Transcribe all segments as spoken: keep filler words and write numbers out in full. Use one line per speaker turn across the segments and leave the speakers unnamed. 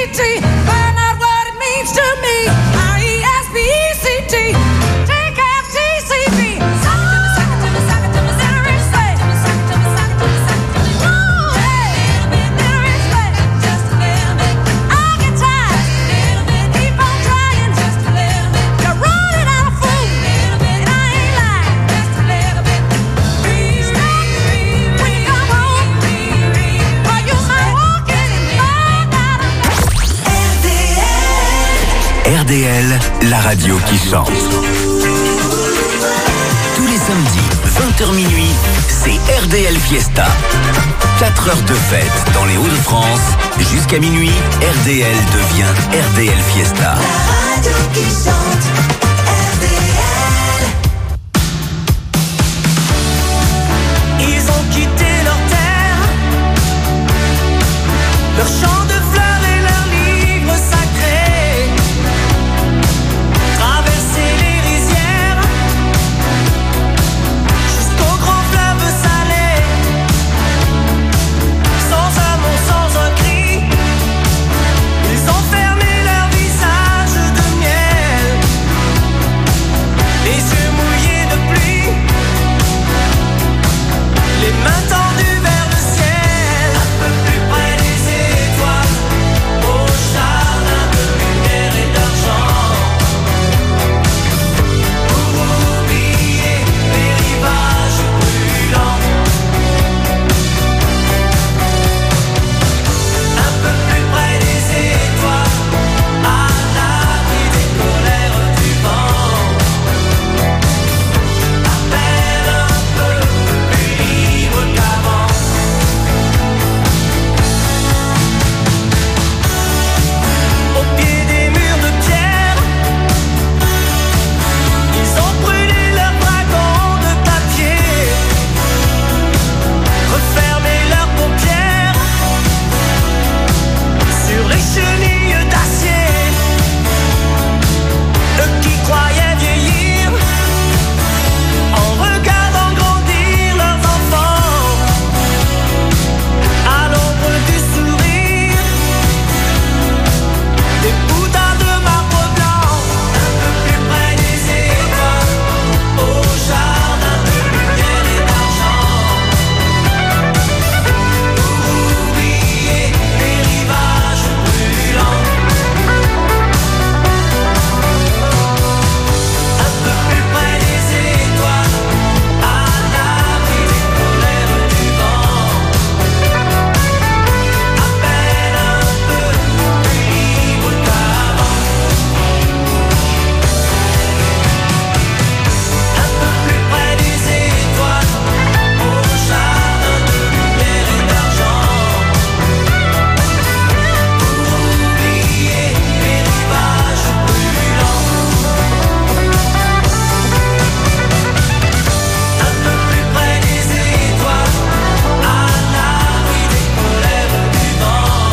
T. Find out what it means to me. R E S P E C T. Take out T C B. Suck it to me, suck it to me, suck it to me, suck it to me, suck it to me, suck it to me, suck it to me. Woo, hey, a little bit of respect, just a little bit. I get tired, just a little bit. Keep on trying, just a little bit. You're running out of food, a little bit. And I ain't lying, just a little bit. Respect me when you come home, or you might walk in and find out I'm R D L.
R D L, la radio qui chante. Tous les samedis, vingt heures minuit, c'est R D L Fiesta. quatre heures de fête dans les Hauts-de-France. Jusqu'à minuit, R D L devient R D L Fiesta.
La radio qui chante, R D L.
Ils ont quitté leur terre, leur champ de fleurs et leurs livres sacrés, traversé les rizières jusqu'au grand fleuve salé, sans un mot, sans un cri. Ils ont fermé leur visage de miel, les yeux mouillés de pluie, les mains tendues vers le ciel, un peu plus près des étoiles, au jardin de lumière et d'argent, pour oublier les rivages brûlants. Un peu plus près des étoiles, à l'abri des colères du vent, à peine un peu plus libre qu'avant. Au pied des murs de pierre, ils ont brûlé leurs dragons de papier, refermé leurs paupières sur les chenilles d'acier. Eux qui croyaient vieillir en regardant grandir leurs enfants, à l'ombre du sourire des bouddhas de marbre blanc, un peu plus près des étoiles, au jardin de lumière et d'argent, pour oublier les rivages brûlants. Un peu plus près des étoiles, à l'abri des colères du vent, à peine un peu plus libre qu'avant. Un peu plus près des étoiles, au jardin de lumière et d'argent, pour oublier les rivages brûlants. Un peu plus près des étoiles, à l'abri des colères du vent,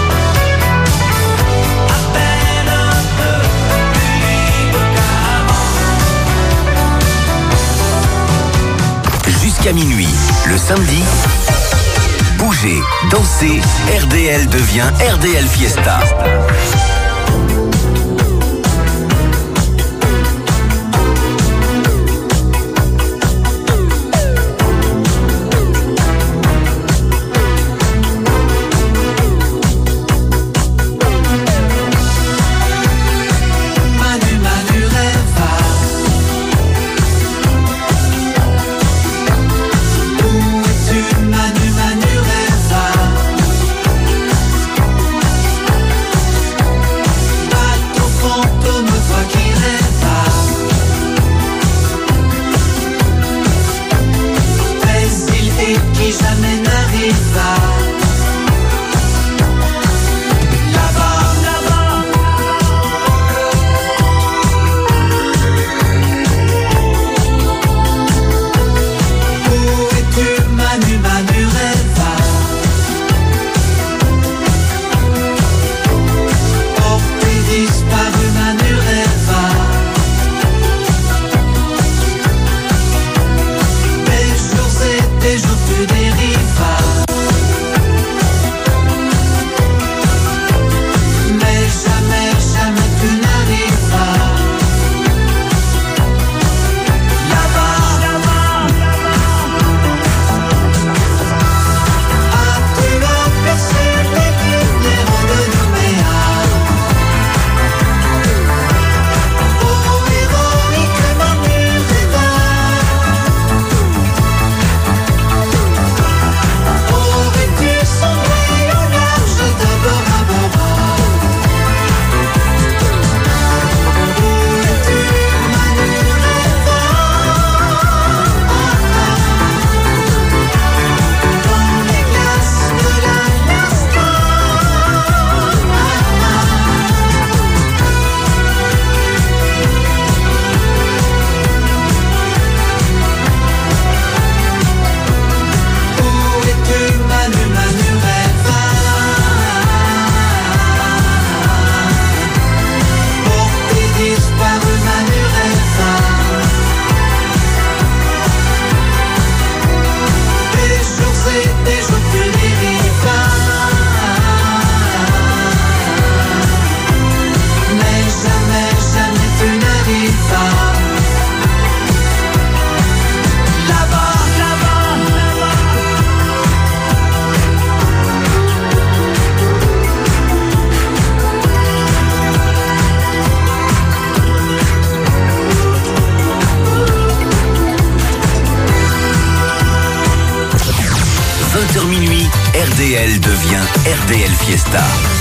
à peine un peu plus libre qu'avant.
Jusqu'à minuit, le samedi, bougez, dansez, R D L devient R D L Fiesta.
Manu, Manu rêva. Où es-tu, Manu, Manu rêva?
R D L devient R D L Fiesta.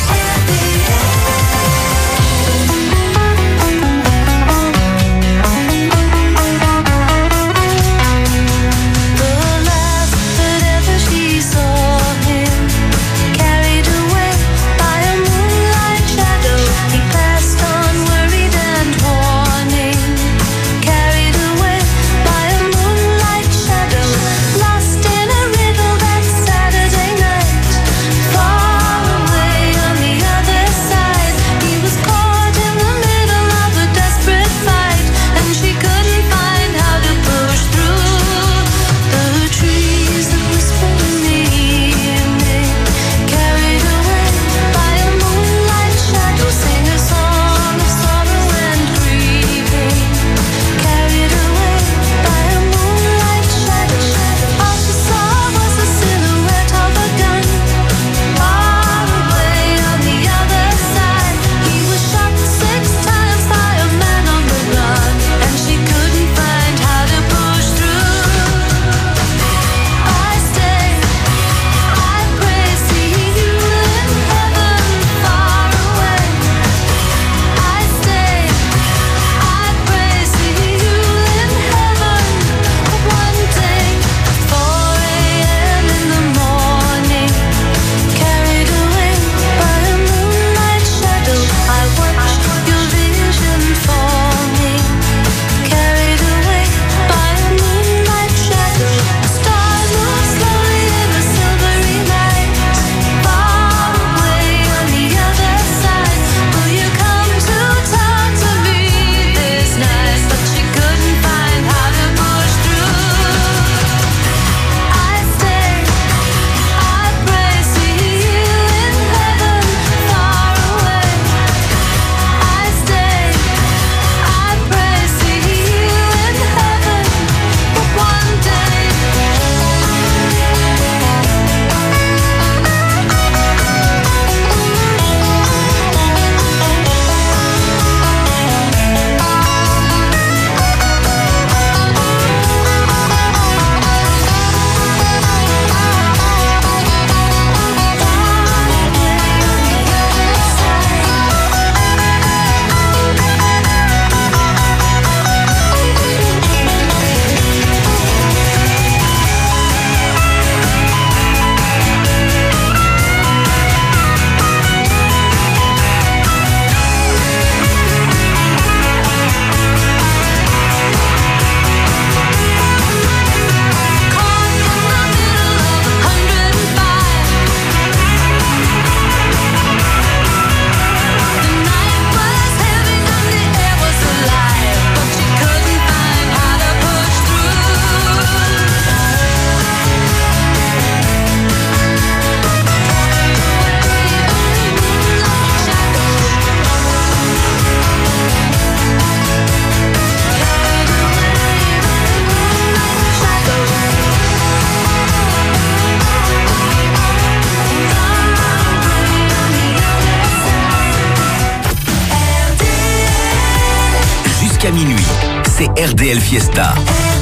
Jusqu'à minuit, c'est R D L Fiesta.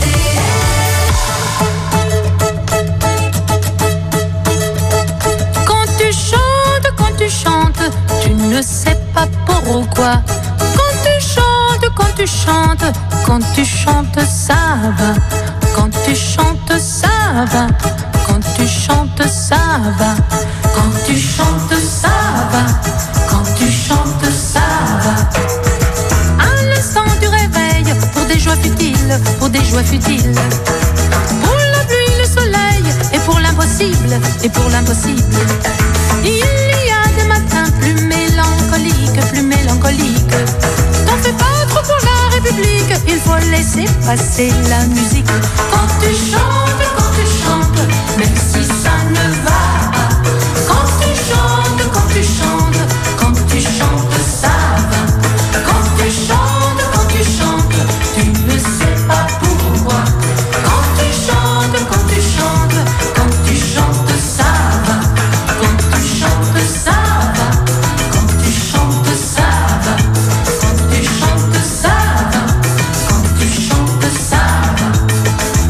Quand tu chantes, quand tu chantes, tu ne sais pas pourquoi. Quand tu chantes, quand tu chantes, quand tu chantes, ça va. Quand tu chantes, ça va. Quand tu chantes, ça va. Quand tu chantes, ça va. Quand tu chantes, ça va. À l'instant du réveil, pour des joies futiles, pour des joies futiles. Pour la pluie, le soleil, et pour l'impossible, et pour l'impossible. Il y a des matins plus mélancoliques, plus mélancoliques. T'en fais pas trop pour la République, il faut laisser passer la musique. Quand tu chantes, quand tu chantes, même si ça ne va pas. Quand tu chantes, quand tu chantes, quand tu chantes, ça va. Quand tu chantes, quand tu chantes, tu ne sais pas pourquoi. Quand tu chantes, quand tu chantes, quand tu chantes, ça va. Quand tu chantes, ça va. Quand tu chantes, ça va. Quand tu chantes, ça va. Quand tu chantes, ça va.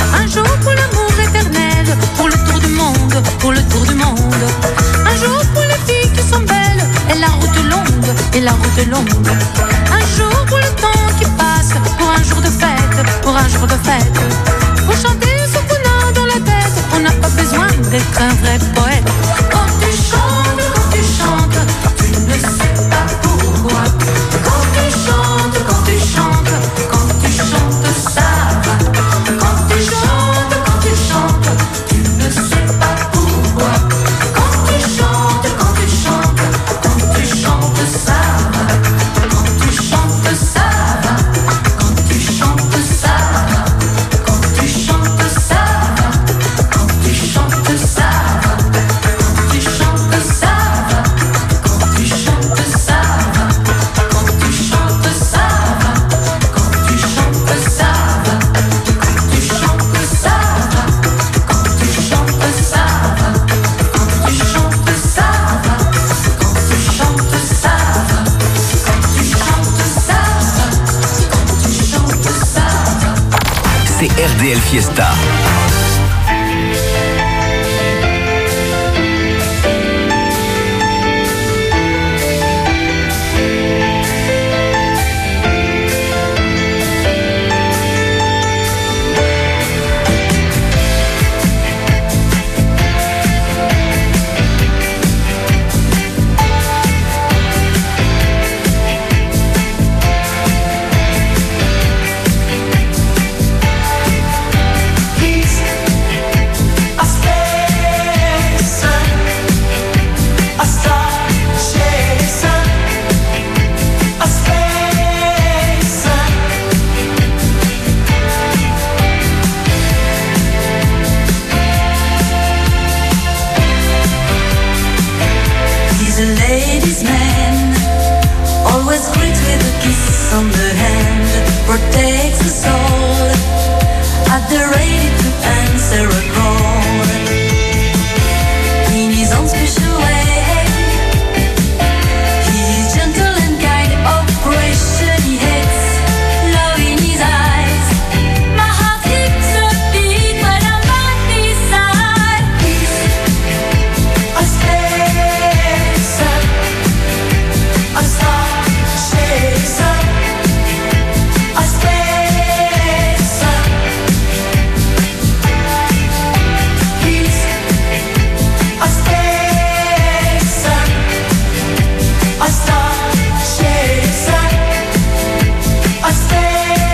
monde et la route est longue. Un jour pour le temps qui passe, pour un jour de fête, pour un jour de fête. Pour chanter ce qu'on a dans la tête, on n'a pas besoin d'être un vrai poète. Quand tu chantes, quand tu chantes, tu ne sais pas pourquoi. Quand tu chantes, quand tu chantes, quand tu chantes, ça va. Quand tu chantes, quand tu chantes, tu ne sais pas pourquoi. Quand tu chantes, quand tu chantes, quand tu chantes, ça va. Quand tu chantes, ça va. Quand tu chantes, ça va. Quand tu chantes, ça va. Quand tu chantes, ça va. Quand tu chantes, ça va. Quand tu chantes, ça va. Quand tu chantes, ça va. Quand tu chantes, ça va. Quand tu chantes, ça va. Quand tu chantes, ça va. Quand tu chantes, ça va. Quand tu chantes, ça va. Quand tu chantes, ça va. Quand tu chantes, ça va.
C'est R D L Fiesta.
He's a ladies' man, always greets with a kiss on the hand, protects the soul, at the ready to answer a call. In his own special way, he's gentle and kind, operation he hates, love in his eyes. My heart skips a beat when I'm by his side. He's a spacer, a star chaser, a spacer. He's a spacer, a star chaser, a spacer.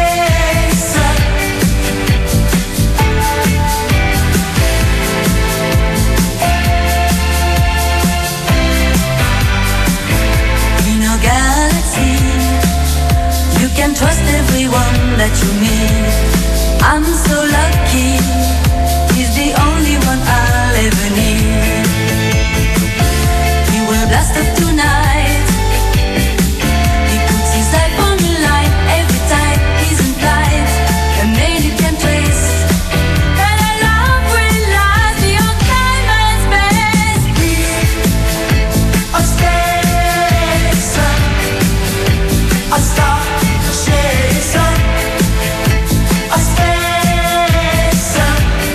In a galaxy, you can trust everyone that you meet. I'm so lucky, he's the only one I'll ever need. He will blast up tonight. He puts his life on the line every time he's in flight. A man you can trace. And our love will last beyond time and space. He's a spacer, a star chaser, a spacer.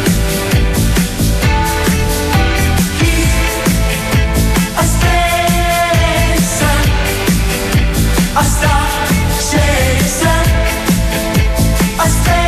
He's a spacer, a star chaser, a spacer.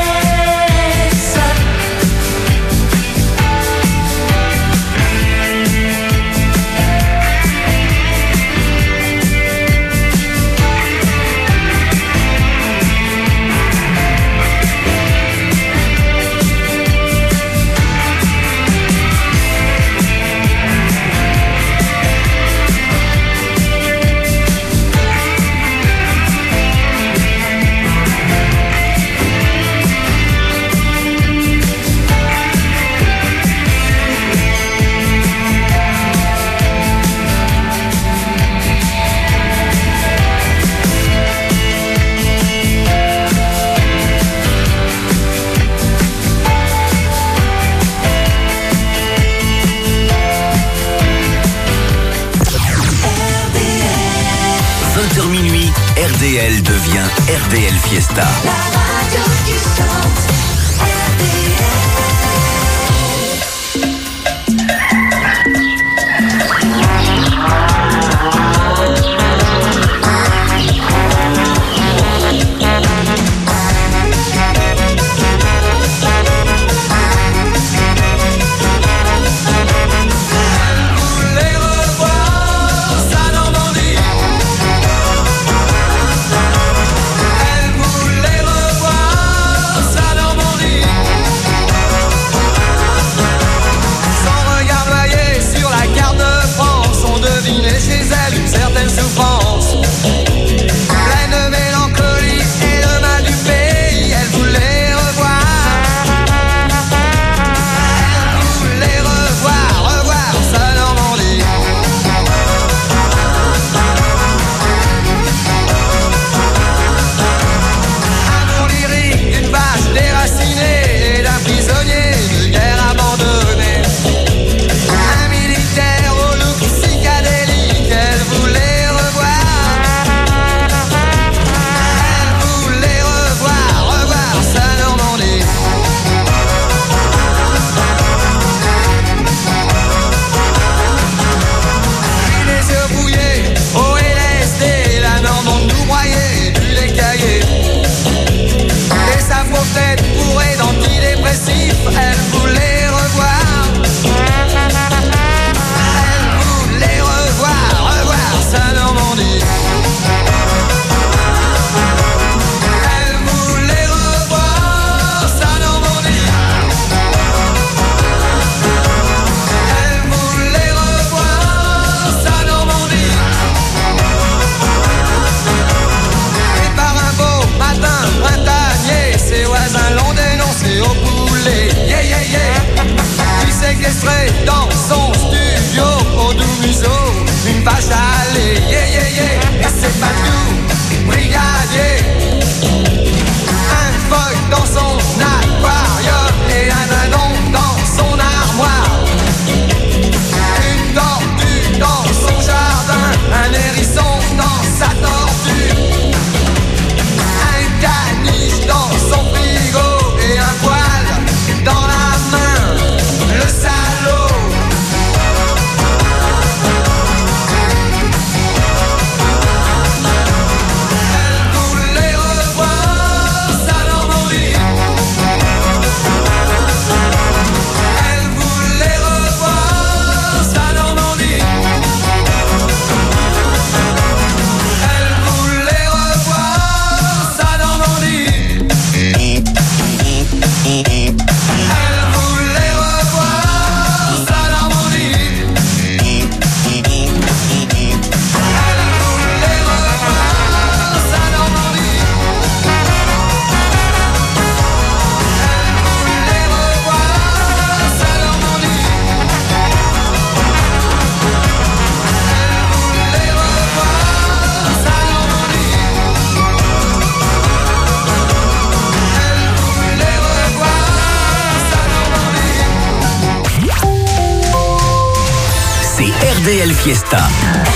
vingt heures minuit, R D L devient R D L Fiesta.
La radio qui chante, R D L.
D L Fiesta.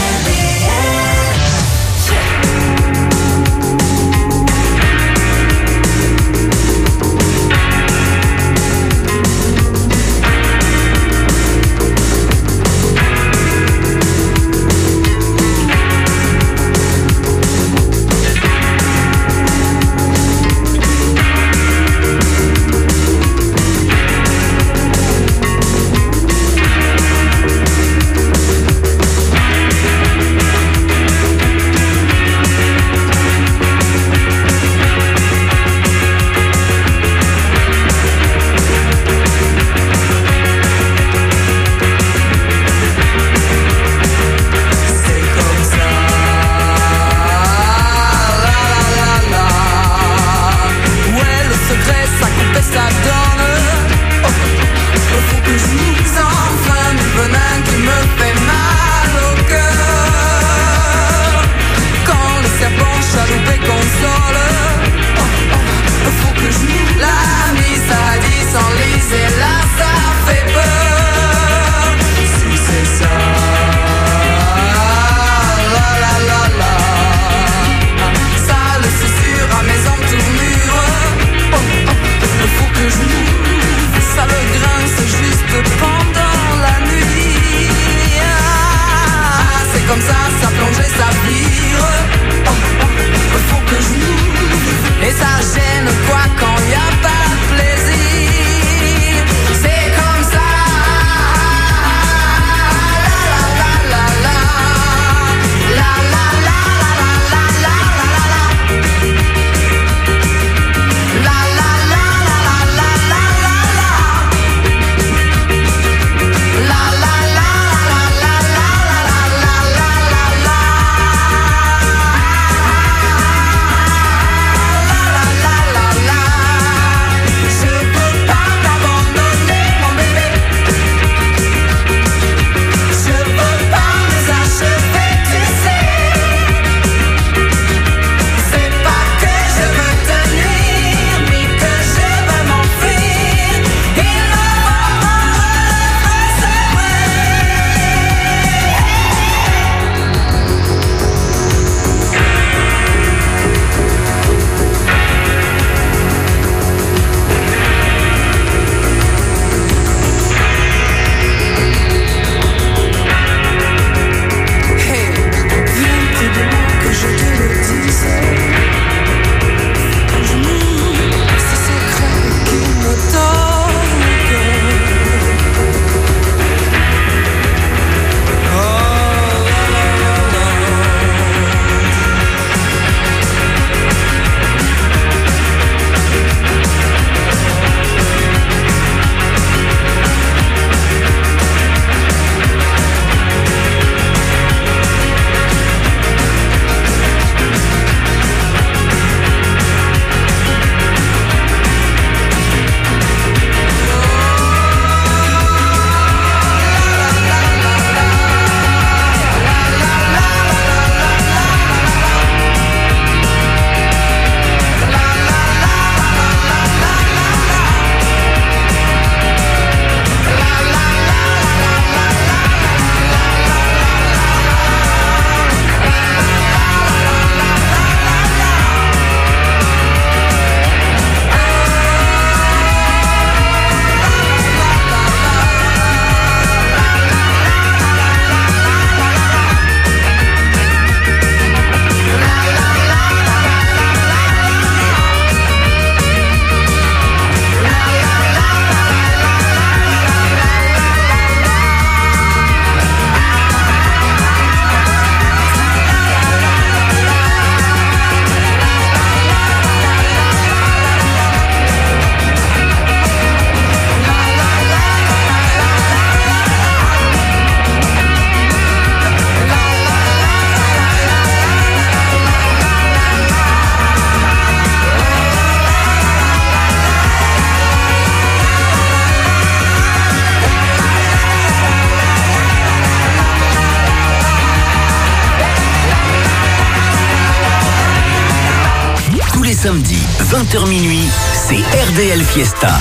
samedi, vingt heures minuit, c'est R D L Fiesta.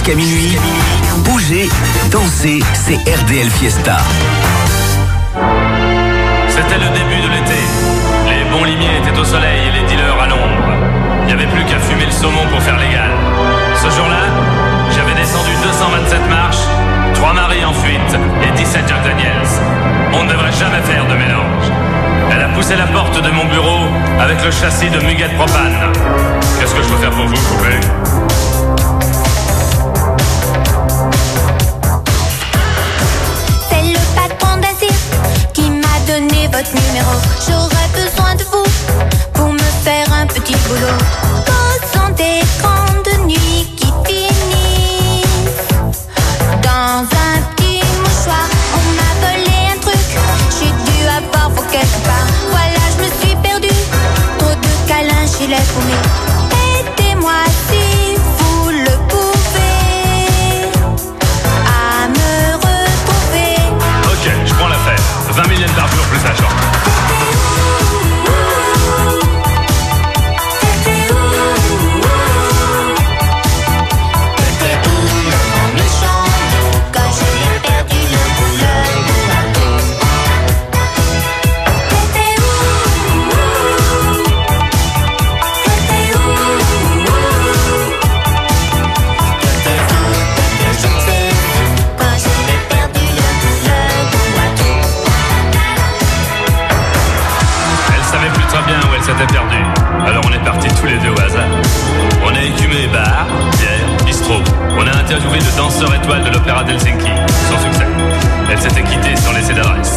jusqu'à minuit. Bougez, dansez, c'est R D L Fiesta.
C'était le début de l'été. Les bons limiers étaient au soleil et les dealers à l'ombre. Il n'y avait plus qu'à fumer le saumon pour faire légal. Ce jour-là, j'avais descendu deux cent vingt-sept marches, trois maris en fuite et dix-sept Jack Daniels. On ne devrait jamais faire de mélange. Elle a poussé la porte de mon bureau avec le châssis de Muguet Propane. Qu'est-ce que je peux faire pour vous, poupée ?
C'est le patron d'Azir qui m'a donné votre numéro. J'aurais besoin de vous pour me faire un petit boulot. Posons des grandes nuits qui finissent dans un petit mouchoir. On m'a volé un truc, j'ai dû avoir vos quelque part. Voilà, je me suis perdue, trop de câlins chez les paumés. Aidez-moi si vous le pouvez à me retrouver.
Ok, je prends l'affaire. vingt mille yens par jour plus agent. C'était perdu. Alors on est partis tous les deux au hasard. On a écumé bar, bière, bistrot. On a interviewé le danseur étoile de l'opéra d'Helsinki. Sans succès. Elle s'était quittée sans laisser d'adresse.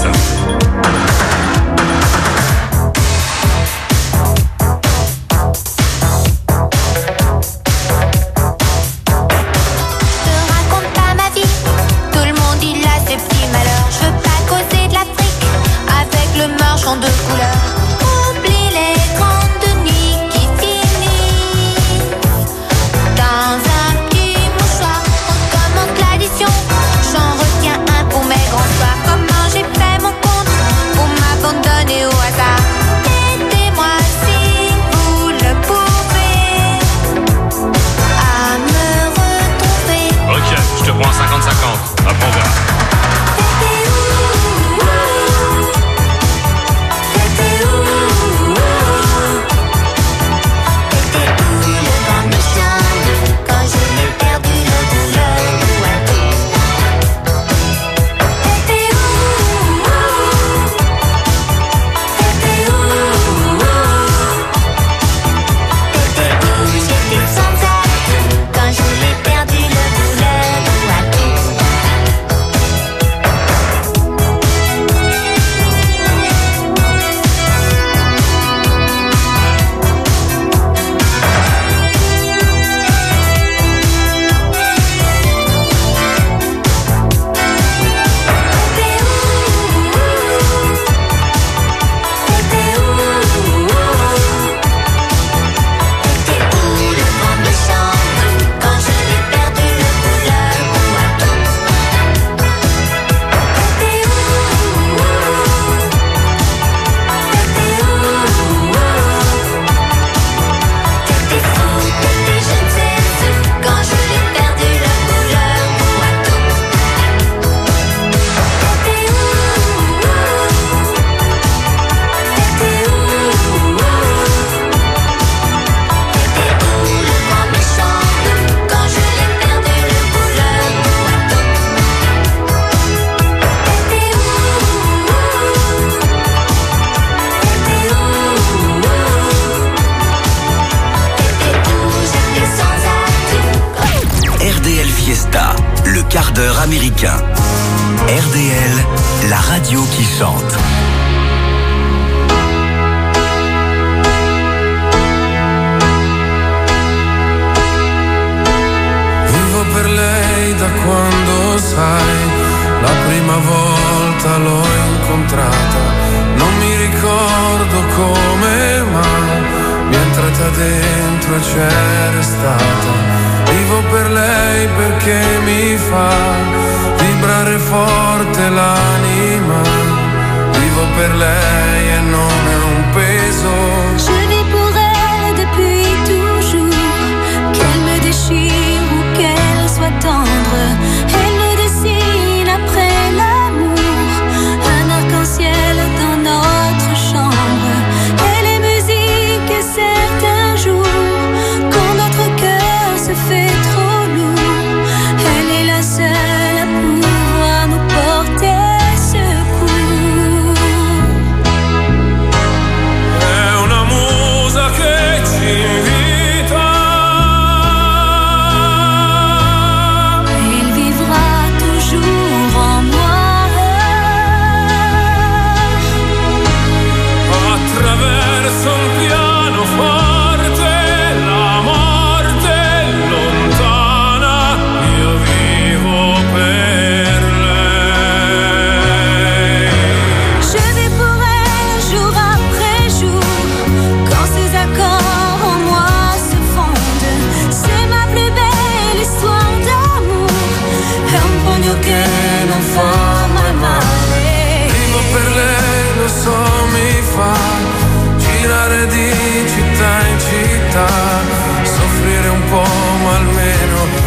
Je raconte pas ma vie, tout le monde il a ses petits malheurs. Je veux pas causer de l'Afrique avec le marchand de couleurs.
Prends cinquante cinquante, après on verra.
quart d'heure américain. R D L, la radio qui chante.
Vivo per lei da quando sai, la prima volta l'ho incontrata. Non mi ricordo come, ma mi è entrata dentro e c'è restata. Vivo per lei perché mi fa vibrare forte l'anima. Vivo per lei e non è un peso.
Je vis pour elle depuis toujours, qu'elle me déchire ou qu'elle soit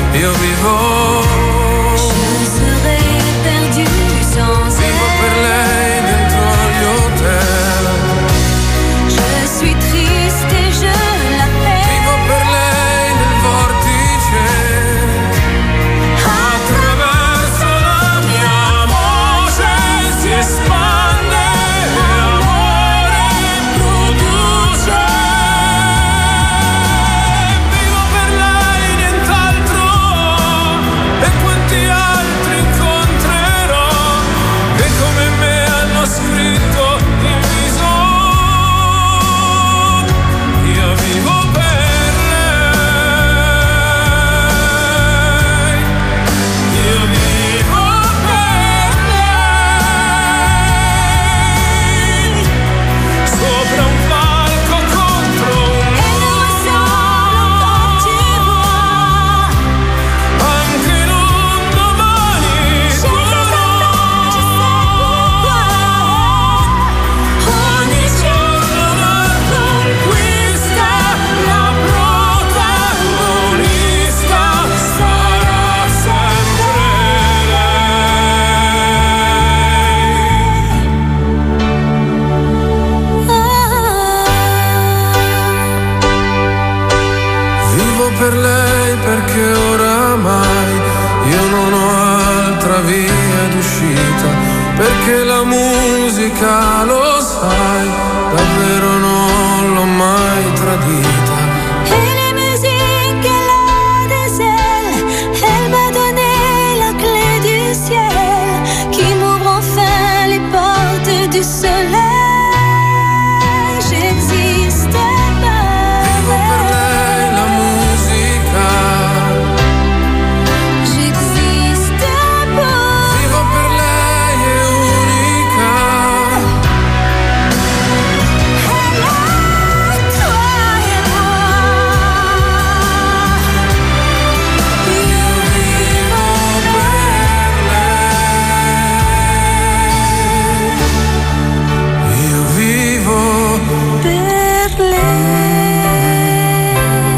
io vivo.
Je serais perdu sans
Vivo per
elle.
lei dentro agli hotel.
Je suis triste et je l'appelle.
Vivo per lei nel vortice. Attraverso la mia voce si espande e amore produce. Vivo per lei, nient'altro. E quanti altri incontrerò che come me hanno scritto il viso. Io vivo per lei. Io vivo per lei. Sopra un palco contro un muro. Anche in un domani solo. Ogni giorno una conquista, la protagonista sarà sempre lei. Vivo per lei perché oramai io non ho altra via d'uscita, perché la musica, lo sai, davvero non l'ho mai tradita.
Et les musiques qu'elle a des ailes, elle m'a donné la clé du ciel, qui m'ouvre enfin les portes du soleil. J'existe par
Vivo per lei la musica.
J'existe pour
Vivo per lei è unica.
elle, toi et moi.
Io vivo per lei. Io vivo.
Per lei.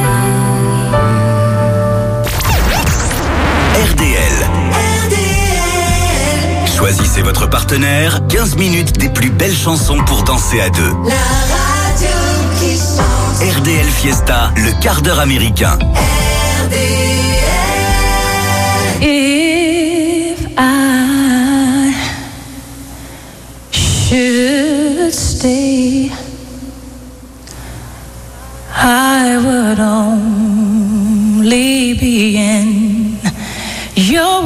R D L. Choisissez votre partenaire, quinze minutes des plus belles chansons pour danser à deux.
La radio qui chante.
R D L Fiesta, le quart d'heure américain.
If I should stay, I would only be in your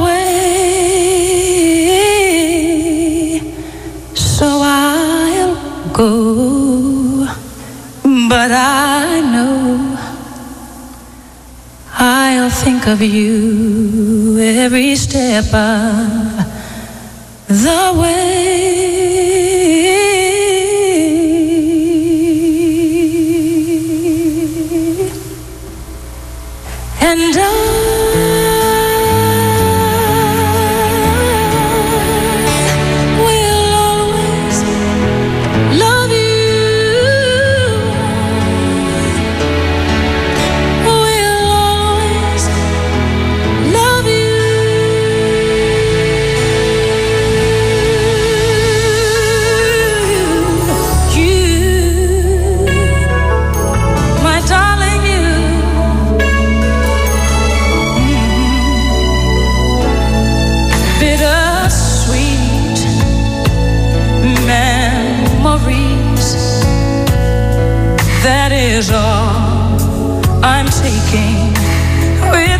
way. So I'll go, but I know I'll think of you every step of the way. And I will always love you. Will always love you. You, my darling, you. Bittersweet memories. That is all I'm taking with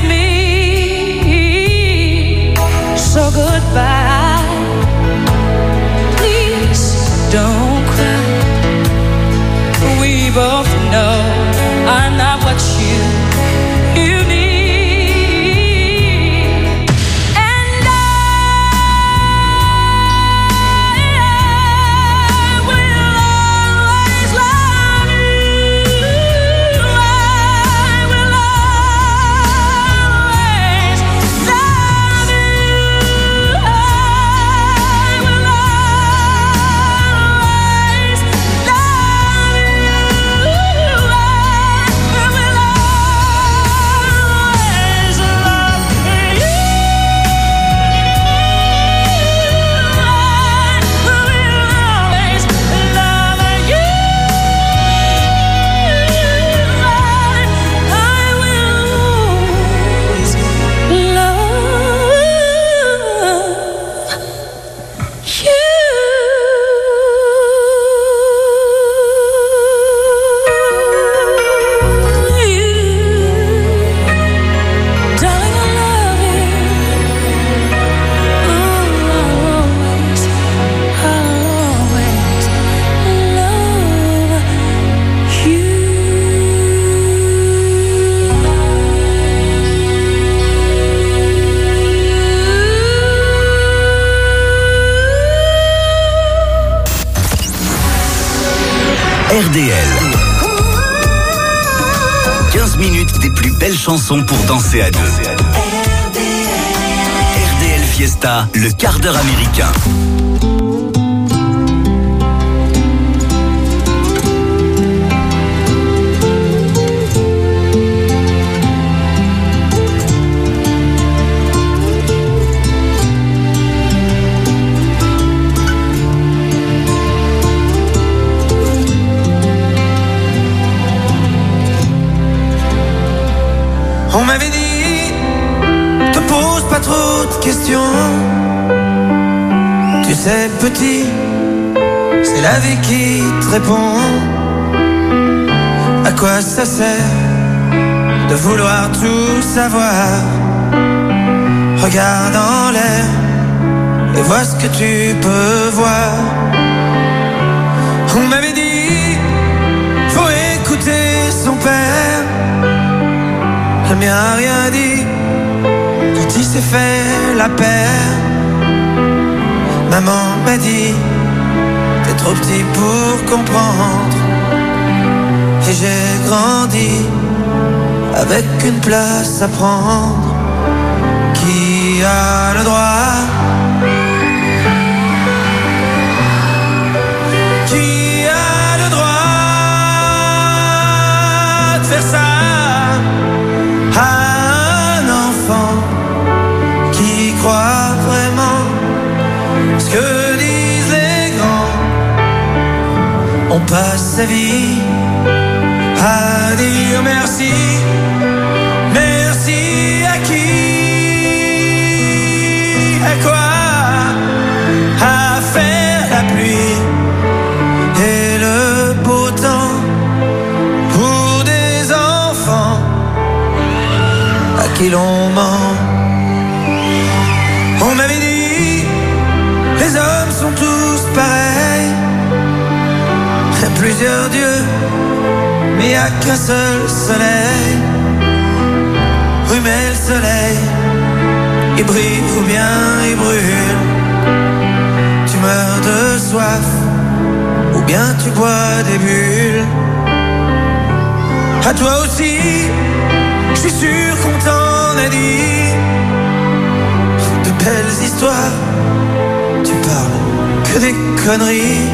me. So goodbye. Please don't cry. We both know I'm not what you you need. And I will always love you. I will always love you.
D L. quinze minutes des plus belles chansons pour danser à deux. R D L Fiesta, le quart d'heure américain.
On m'avait dit, te pose pas trop de questions. Tu sais petit, c'est la vie qui te répond. À quoi ça sert de vouloir tout savoir? Regarde en l'air et vois ce que tu peux voir. On m'avait dit, faut écouter son père. Le mien a rien dit quand il s'est fait la paire. Maman m'a dit, t'es trop petit pour comprendre. Et j'ai grandi avec une place à prendre. Qui a le droit? Qui a le droit de faire ça à un enfant qui croit vraiment ce que disent les grands? On passe sa vie à dire merci. Merci à qui? À quoi? À faire la pluie et le beau temps pour des enfants à qui l'on ment. On m'avait dit, les hommes sont tous pareils. Il y a plusieurs dieux, mais il n'y a qu'un seul soleil. Oui, mais le soleil, il brille ou bien il brûle. Tu meurs de soif ou bien tu bois des bulles. À toi aussi, je suis sûr qu'on t'en a dit de belles histoires. Tu parles que des conneries.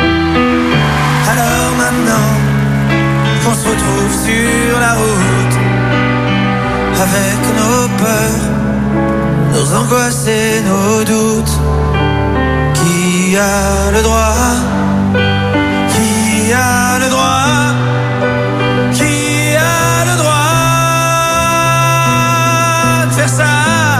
Alors maintenant, on se retrouve sur la route avec nos peurs, nos angoisses et nos doutes. Qui a le droit? Qui a le droit? Qui a le droit de faire ça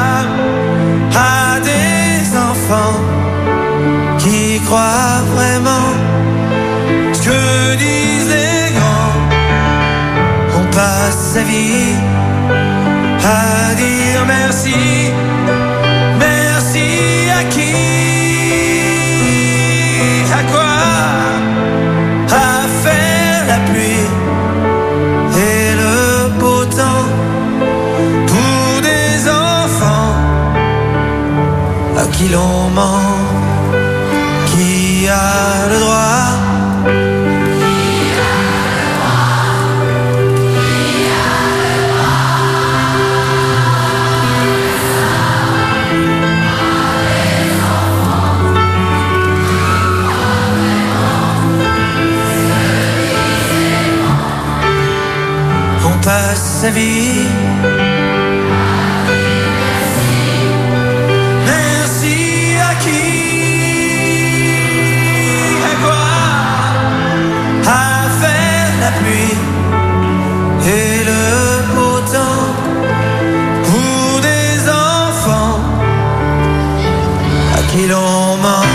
à des enfants qui croient vraiment ce que disent les grands? On passe sa vie à dire merci. Merci à qui? À quoi? À faire la pluie et le beau temps pour des enfants à qui l'on ment. Qui a le droit? Passe sa vie. Merci à qui? À quoi? À faire la pluie et le beau temps pour des enfants à qui l'on ment.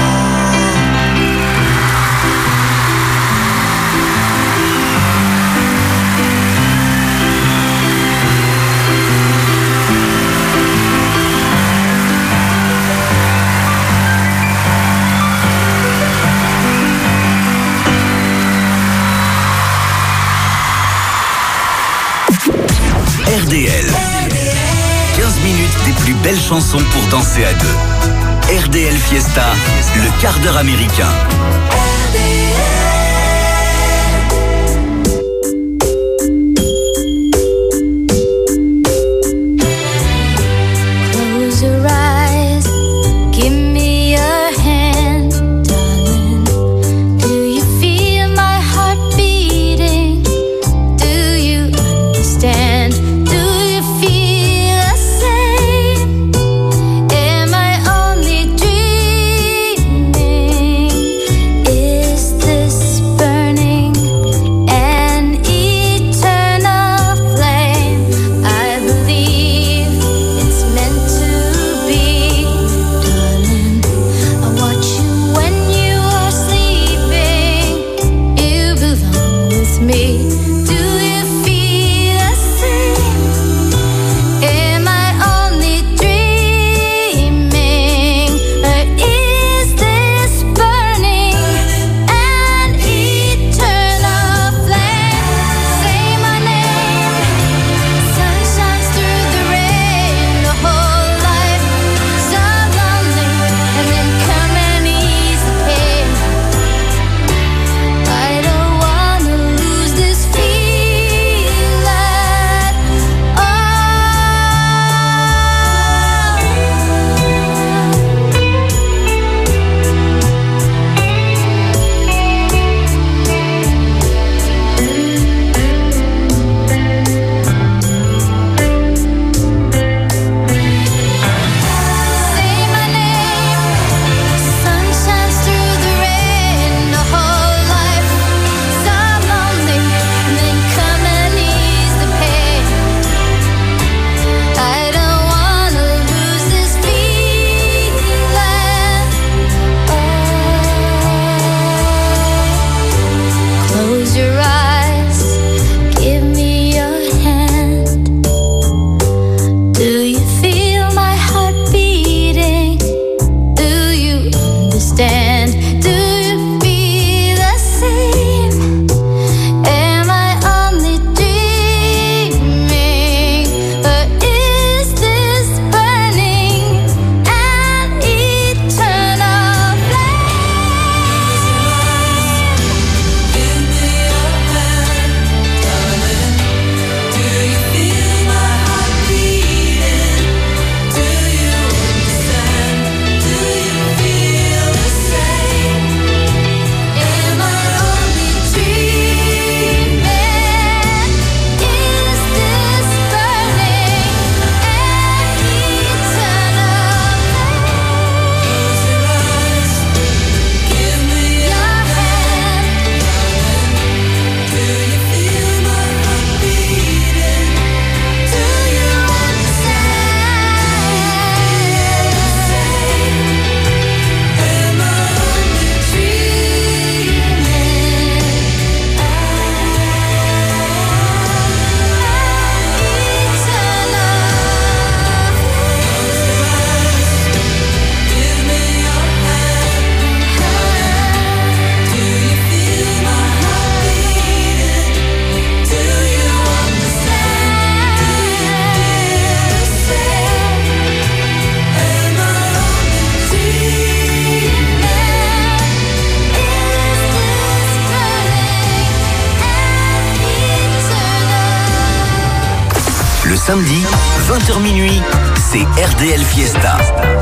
R D L. quinze minutes des plus belles chansons pour danser à deux. R D L Fiesta, le quart d'heure américain. Samedi, vingt heures minuit, c'est R D L Fiesta.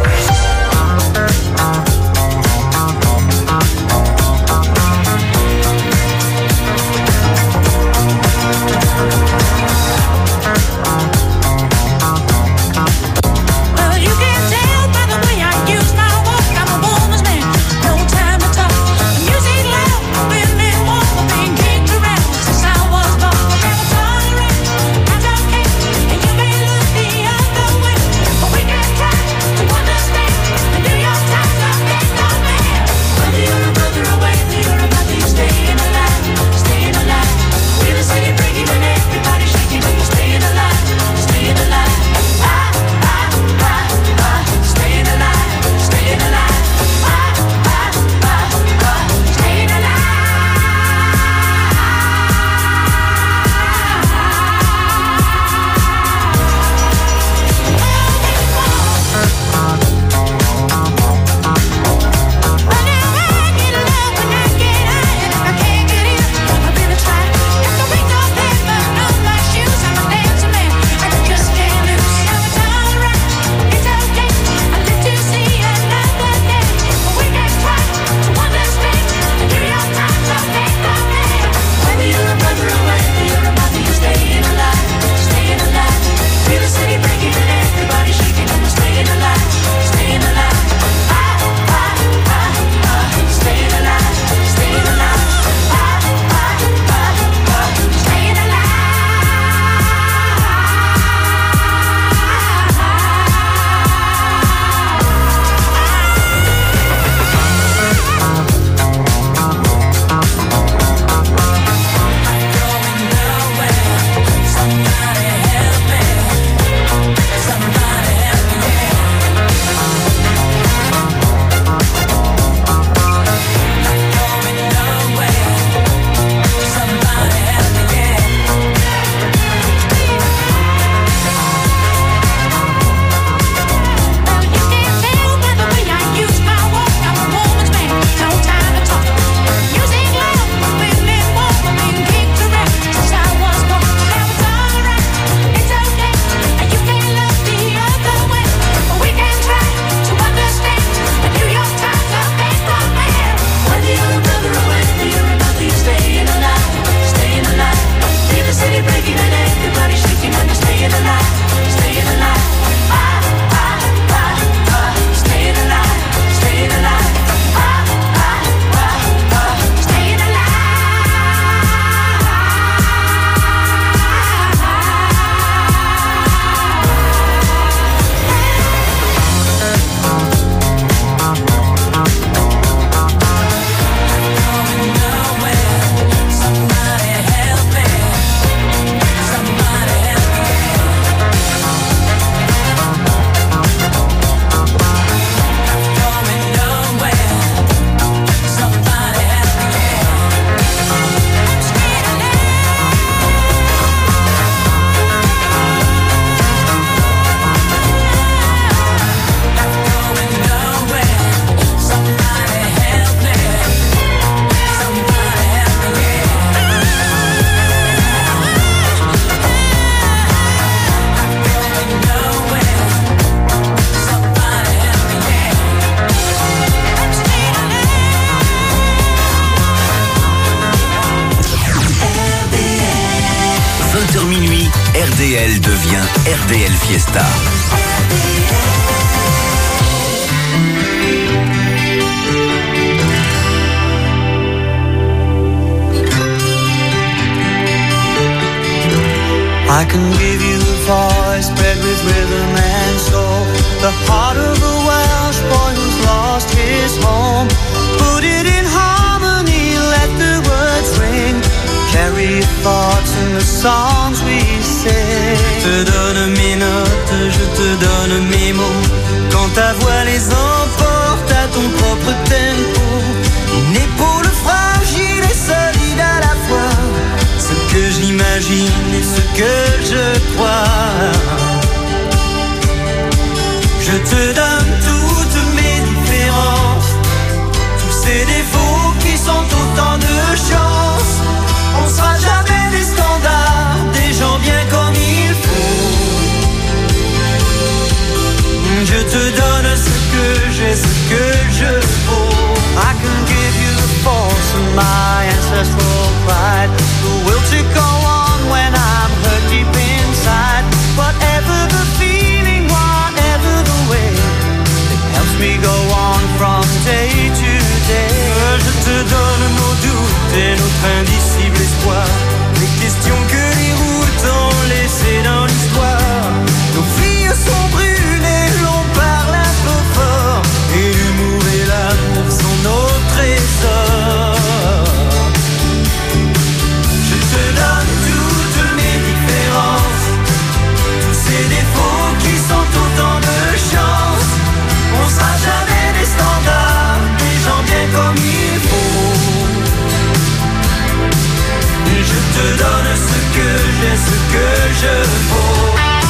R D L devient R D L Fiesta.
I can give you a voice bred with rhythm and soul, the heart of a Welsh boy who's lost his home. Put it in harmony, let the words ring, carry your thoughts in the songs we sing. Je te donne mes notes, je te donne mes mots, quand ta voix les emporte à ton propre tempo. Une épaule fragile et solide à la fois, ce que j'imagine et ce que je crois. Je te donne toutes mes différences, tous ces défauts qui sont autant de chances. On sera jamais des standards, des gens bien comme il faut. we go on from day to day. Je te donne nos doutes et notre indicible espoir, les questions que les routes ont laissées dans l'histoire. Nos filles sont brûlées, l'on parle un peu fort, et l'humour et l'amour sont nos trésors. Je te donne toutes mes différences, tous ces défauts qui sont autant de chance. On sera jamais des standards, des gens bien comme il faut. Et je te donne ce que j'ai, ce que je vaux.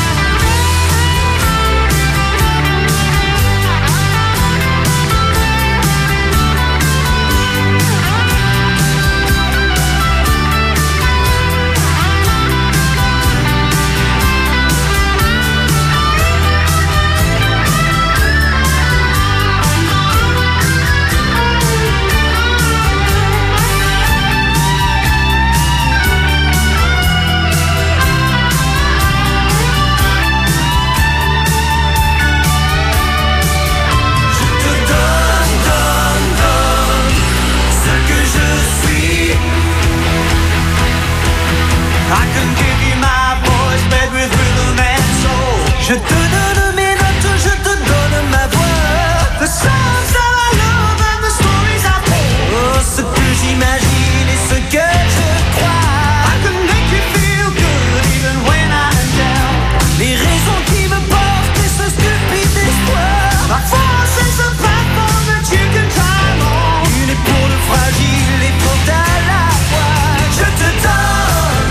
Je te donne mes notes, je te donne ma voix. The songs that I love and the stories I tell. Oh, ce que j'imagine et ce que je crois. I can make you feel good even when I'm down. Les raisons qui me portent et ce stupide espoir. La force is a platform that you can climb on. Une épaule fragile et forte à la fois. Je te donne,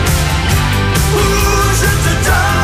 ouh, je te donne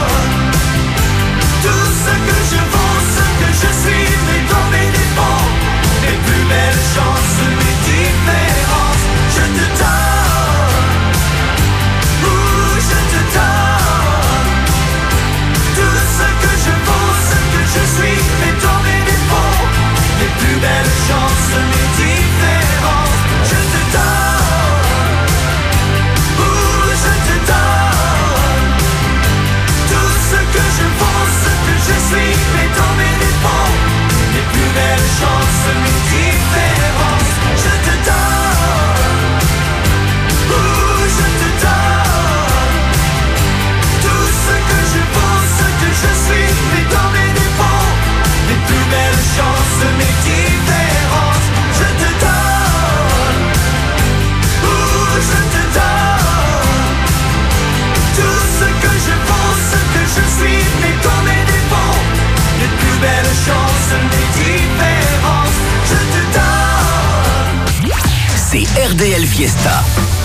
tout ce que je vaux, ce que je suis, mais dans mes défauts, mes plus belles chances, mes différences. Je te donne, ouh, je te donne tout ce que je vaux, ce que je suis, mais dans mes défauts, mes plus belles chances, mes différences. Je te donne, ouh, je te donne tout ce que je vaux, ce que je suis, mais dans mes défauts, mes plus belles chances, mes différences. Je te donne, ouh, je te donne tout ce que je vaux, ce que je suis, mais dans mes défauts, mes plus belles chances, mes différences. Je te donne, ouh, je te donne tout ce que je vaux, ce que je suis, mais dans mes défauts, les plus belles chances, mes différences. Je te donne.
C'est R D L Fiesta.